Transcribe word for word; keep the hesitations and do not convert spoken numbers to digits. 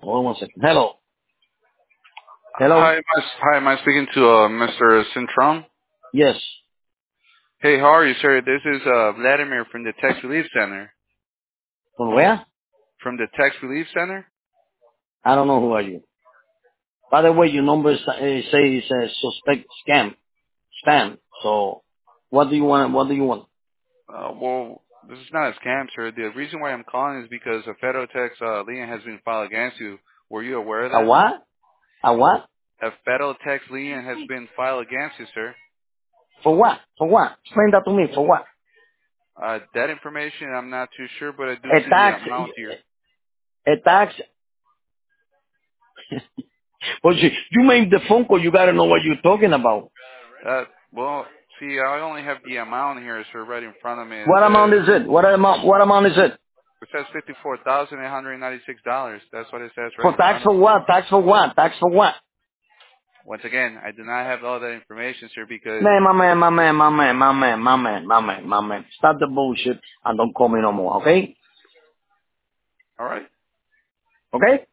Hold on one second. Hello. Hello. Hi, am I, hi, am I speaking to uh, Mister Sintram? Yes. Hey, how are you, sir? This is uh, Vladimir from the Tax Relief Center. From where? From the Tax Relief Center? I don't know who are you. By the way, your number is, uh, says uh, suspect scam, spam. So, what do you want? What do you want? Uh, well, this is not a scam, sir. The reason why I'm calling is because a federal tax uh, lien has been filed against you. Were you aware of A that? what? A what? A federal tax lien has been filed against you, sir. For what? For what? Explain that to me. For what? Uh, that information, I'm not too sure, but I do A see the tax. amount here. A tax. But you, you made the phone call. You gotta know what you're talking about. Uh, well, see, I only have the amount here, sir, right in front of me. It What amount says is it? What amount? What amount is it? It says fifty-four thousand eight hundred ninety-six dollars. That's what it says right For in tax front of for me. what? Tax for what? Tax for what? Once again, I do not have all that information, sir, because... Man, my man, my man, my man, my man, my man, my man, my man. Stop the bullshit and don't call me no more, okay? All right. Okay?